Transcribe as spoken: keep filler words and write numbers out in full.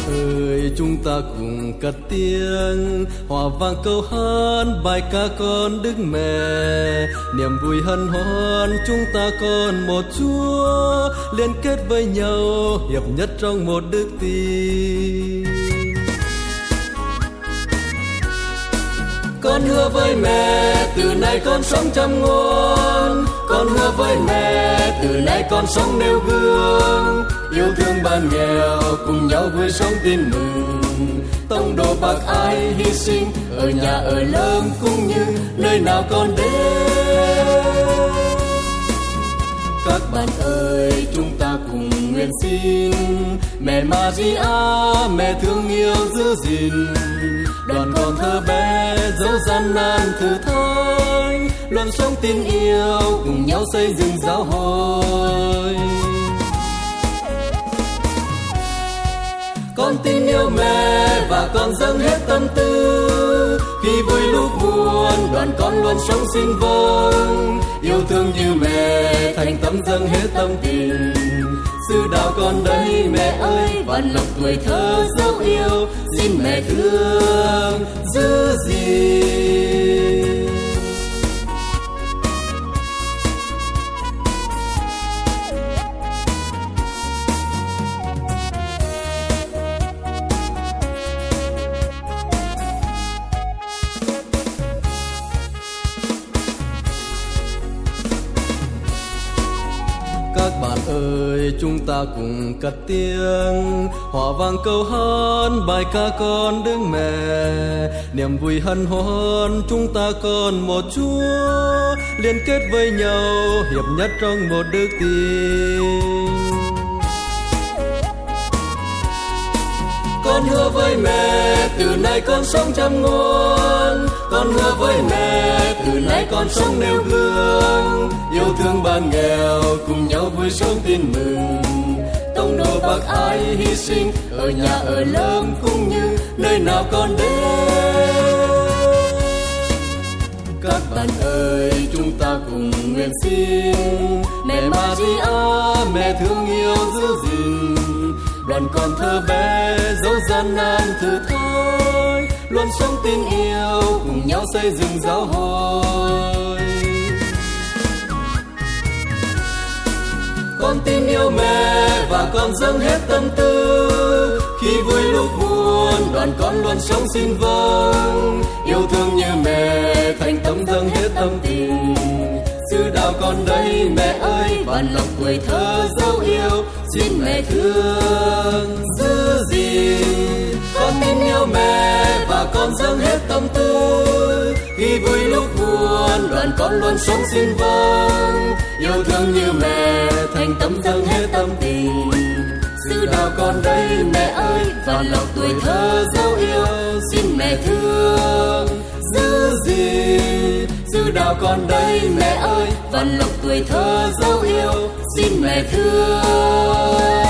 ơi, chúng ta cùng cất tiếng hòa vang câu hát bài ca con Đức Mẹ. Niềm vui hân hoan chúng ta còn một Chúa, liên kết với nhau hiệp nhất trong một đức tin. Con hứa với mẹ từ nay con sống chăm ngoan, con hứa với mẹ từ nay con sống nêu gương, yêu thương bạn nghèo cùng nhau vui sống tin mừng. Tông đồ bác ái hy sinh ở nhà ở lớp cũng như nơi nào con đến. Các bạn ơi, chúng ta cùng nguyện xin mẹ Maria, mẹ thương yêu giữ gìn đoàn con thơ bé dẫu gian nan thử thách, luôn sống tin yêu cùng nhau xây dựng giáo hội. Con tin yêu mẹ và con dâng hết tâm tư, khi vui lúc buồn đoàn con luôn sống xin vâng, yêu thương như mẹ thành tâm dâng hết tâm tình. Sư đạo con đây mẹ ơi, vạn lộc tuổi thơ dấu yêu, xin mẹ thương giữ gìn. Các bạn ơi, chúng ta cùng cất tiếng hòa vang câu hát bài ca con Đức Mẹ. Niềm vui hân hoan chúng ta còn một Chúa, liên kết với nhau hiệp nhất trong một đức tin. Con hứa với mẹ từ nay con sống chăm ngoan, con hứa với mẹ từ nay con sống nêu gương, yêu thương bạn nghèo cùng nhau vui sống tin mừng. Tông đồ bác ái hy sinh ở nhà ở lớp cũng như nơi nào con đến. Các bạn ơi, chúng ta cùng nguyện xin mẹ Maria, mẹ thương yêu giữ gìn đoàn con thơ bé dẫu gian nan thử thách, luôn sống tin yêu cùng nhau xây dựng giáo hội. Con tin yêu mẹ và con dâng hết tâm tư, khi vui lúc buồn đoàn con luôn sống xin vâng, yêu thương như mẹ thành tâm dâng hết tâm tình. Sư đạo con đây mẹ ơi, vạn lộc tuổi thơ dấu yêu, xin mẹ thương giữ gìn. Con tin yêu mẹ và con dâng hết tâm tư, khi vui lúc buồn đoàn con luôn sống xin vâng, yêu thương như mẹ thành tâm dâng hết tâm tình. Sư đạo con đây mẹ ơi, vạn lộc tuổi thơ dấu yêu, xin mẹ thương giữ gìn. Sư đạo con đây mẹ ơi, vạn lộc tuổi thơ dấu yêu, xin mẹ thương